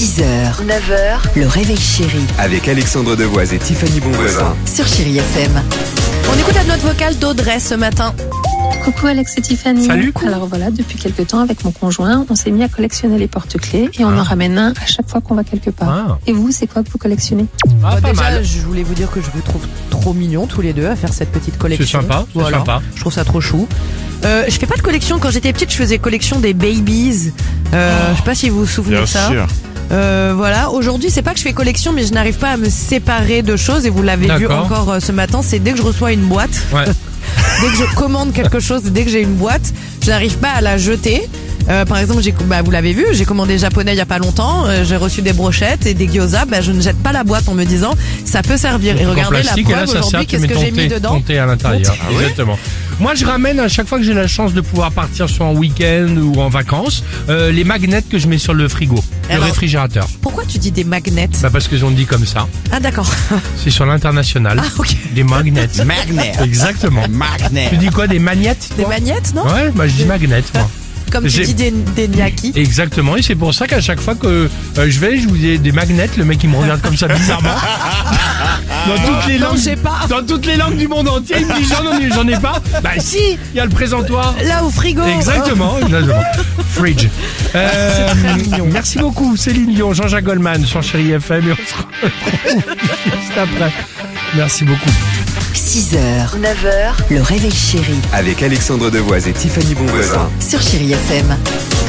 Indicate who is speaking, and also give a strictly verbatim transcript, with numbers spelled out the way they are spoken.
Speaker 1: six heures, neuf heures, le réveil chéri
Speaker 2: Avec Alexandre Devoise et Tiffany Bonvoisin.
Speaker 1: sur Chéri F M.
Speaker 3: On écoute la note vocale d'Audrey ce matin.
Speaker 4: Coucou Alex et Tiffany.
Speaker 5: Salut.
Speaker 4: Alors voilà, depuis quelques temps avec mon conjoint, on s'est mis à collectionner les porte-clés et on
Speaker 5: Ah.
Speaker 4: en ramène un à chaque fois qu'on va quelque part.
Speaker 5: Ah.
Speaker 4: Et vous, c'est quoi que vous collectionnez?
Speaker 5: Ah,
Speaker 3: Bah,
Speaker 5: pas
Speaker 3: déjà,
Speaker 5: mal.
Speaker 3: je voulais vous dire que je vous trouve trop mignons tous les deux à faire cette petite collection.
Speaker 5: C'est sympa, c'est
Speaker 3: Voilà.
Speaker 5: sympa.
Speaker 3: Je trouve ça trop chou. Euh, je fais pas de collection. Quand j'étais petite, je faisais collection des babies. Euh, Je sais pas si vous vous souvenez
Speaker 6: Bien
Speaker 3: de ça.
Speaker 6: sûr.
Speaker 3: Euh, voilà. Aujourd'hui, c'est pas que je fais collection, mais je n'arrive pas à me séparer de choses. Et vous l'avez vu
Speaker 5: D'accord.
Speaker 3: encore euh, ce matin. C'est dès que je reçois une boîte,
Speaker 5: Ouais.
Speaker 3: dès que je commande quelque chose, dès que j'ai une boîte, je n'arrive pas à la jeter. Euh, par exemple, j'ai, bah, vous l'avez vu, j'ai commandé japonais il y a pas longtemps. euh, j'ai reçu des brochettes et des gyoza. Bah, je ne jette pas la boîte en me disant ça peut servir. Et
Speaker 5: En
Speaker 3: regardez la
Speaker 5: plastique, et là,
Speaker 3: preuve
Speaker 5: ça
Speaker 3: aujourd'hui.
Speaker 5: sert, tu
Speaker 3: Qu'est-ce
Speaker 5: mets
Speaker 3: que
Speaker 5: ton
Speaker 3: j'ai mis
Speaker 5: thé,
Speaker 3: dedans?
Speaker 5: ton thé à l'intérieur.
Speaker 6: Ah ouais.
Speaker 5: Exactement. Moi, je ramène à chaque fois que j'ai la chance de pouvoir partir sur un week-end ou en vacances, euh, les magnets que je mets sur le frigo, le
Speaker 3: Alors-
Speaker 5: réfrigérateur.
Speaker 3: Pourquoi tu dis des magnets?
Speaker 5: Bah parce que j'en dis comme ça.
Speaker 3: Ah d'accord.
Speaker 5: C'est sur l'international.
Speaker 3: Ah ok.
Speaker 5: Des magnets.
Speaker 6: Magnet.
Speaker 5: Exactement.
Speaker 6: Magnet.
Speaker 5: Tu dis quoi, des magnettes
Speaker 3: Des
Speaker 5: toi
Speaker 3: magnettes, non?
Speaker 5: Ouais, bah je dis magnets moi.
Speaker 3: Comme tu
Speaker 5: j'ai-
Speaker 3: dis des, des gnaki.
Speaker 5: Exactement, et c'est pour ça qu'à chaque fois que euh, je vais, je vous dis des magnets, le mec il me regarde comme ça bizarrement. Dans toutes les
Speaker 3: Non,
Speaker 5: langues,
Speaker 3: j'ai pas.
Speaker 5: dans toutes les langues du monde entier, il me dit j'en ai, j'en ai pas. Bah si, il y a le présentoir.
Speaker 3: Là au frigo.
Speaker 5: Exactement, exactement. Fridge. Euh,
Speaker 3: C'est très mignon.
Speaker 5: Merci beaucoup Céline Dion, Jean-Jacques Goldman sur Chéri F M et on se retrouve juste après. Merci beaucoup.
Speaker 1: six heures, neuf heures, le réveil chéri
Speaker 2: Avec Alexandre Devoise et Tiffany Bonvoisin.
Speaker 1: sur Chéri F M.